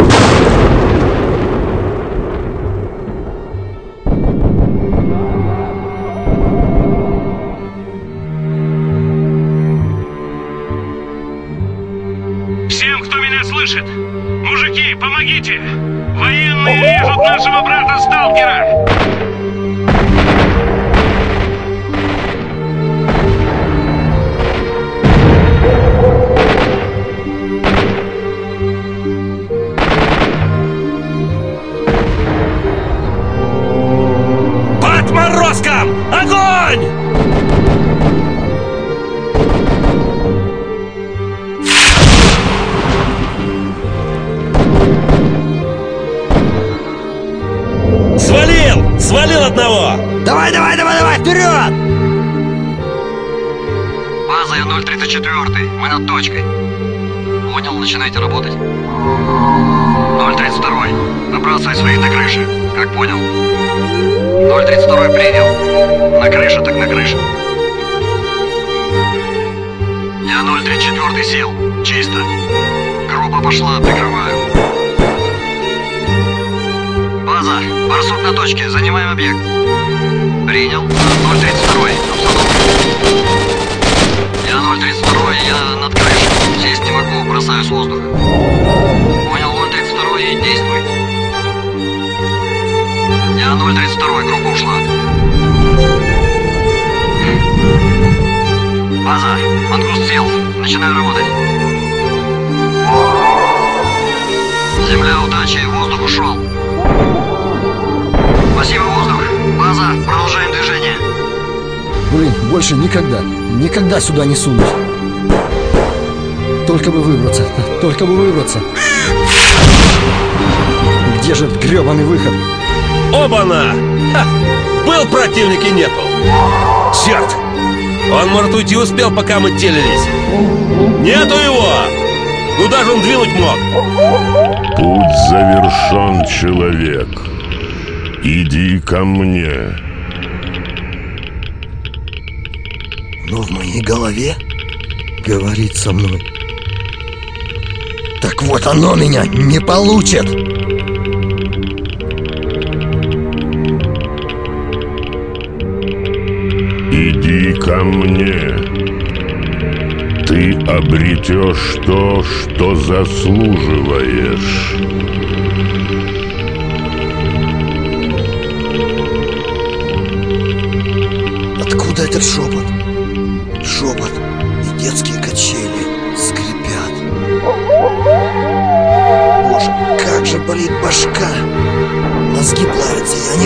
Всем, кто меня слышит! Мужики, помогите! Военные режут нашего брата-сталкера! По отморозкам! Огонь! Свалил одного! Давай, вперед! База, я 034, мы над точкой. Понял, начинайте работать. 032, набрасывай своих на крыше. Как понял? 032 принял. На крыше так на крыше. Я 034 сел. Чисто. Группа пошла, прикрываю. База, барсук на точке, занимаем объект. Принял. 032, обстановка. Я 032, я над крышей. Сесть не могу, бросаю с воздуха. Понял, 032, действуй. Я 032, группа ушла. База, мангуст сел, начинаю работать. Земля, удачи, воздух ушел. Спасибо, воздух. База, продолжаем движение. Блин, больше никогда сюда не сунусь. Только бы выбраться. Где же этот гребаный выход? Оба-на! Ха! Был противник и нету. Черт! Он, может, уйти успел, пока мы делились. Нету его! Куда же он двинуть мог? Путь завершен, человек. Иди ко мне. Но в моей голове говорит со мной. Так вот оно меня не получит. Иди ко мне. Ты обретешь то, что заслуживаешь. Откуда этот шепот? Шепот и детские качели скрипят. Боже, как же болит башка. Мозги плавятся, я